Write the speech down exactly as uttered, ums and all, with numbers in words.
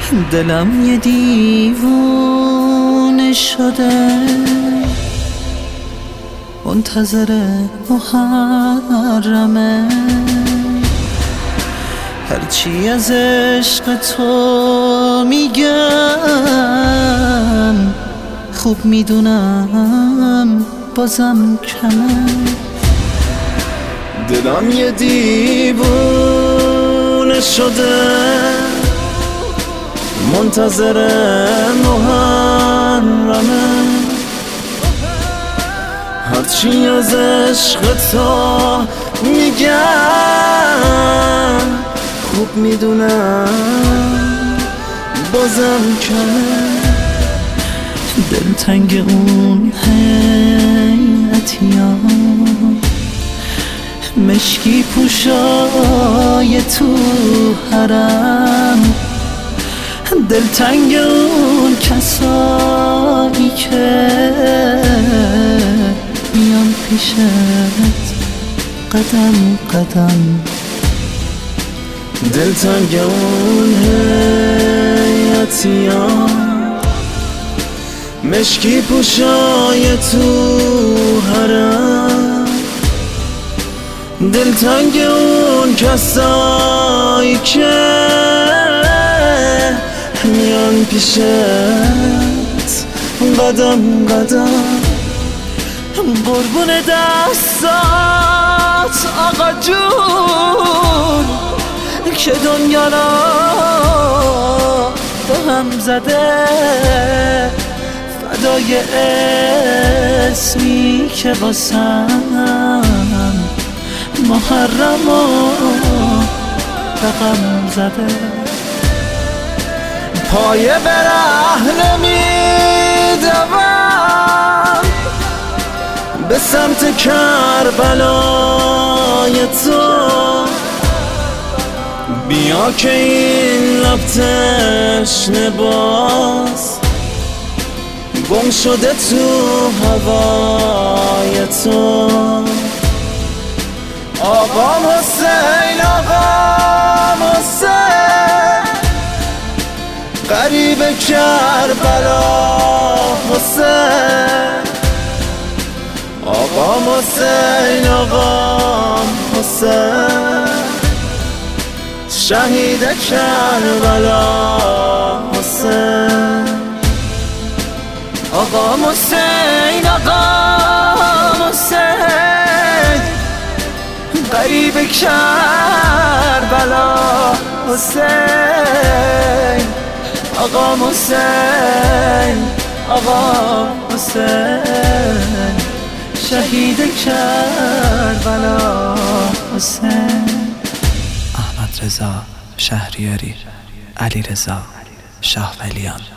دلم یه دیوونه شده، منتظر محرمه. هرچی از عشق تو میگم خوب میدونم بازم کمه. دلم یه دیوونه شده، منتظر محرمه. هرچی از عشق تو میگم خوب میدونم بازم کمه. دلتنگ اون هیئتیام، مشکی پوشای تو حرم. دلتنگ اون کسایی که میان پیشت قدم قدم. دلتنگ اون هیئتیام، مشکی پوشای تو حرم. دلتنگ اون کسایی که میان پیشت قدم قدم. قربون دستات آقا جون که دنیا را به هم زده، فدای اسمی که واسم محرم و رقم زده. پایه به ره نمیدوم به سمت کربلای تو. بیا که این لب تشنه باز گم شده تو هوای تو. آقام حسین آقام حسین، غریب کربلا حسین. آقام حسین آقام حسین، شهید کربلا حسین. آقام حسین آقام حسین، غریب کربلا حسین. آقام حسین آقام حسین، شهید کربلا حسین. احمد رضا شهریاری، علی رضا شاه ولیان.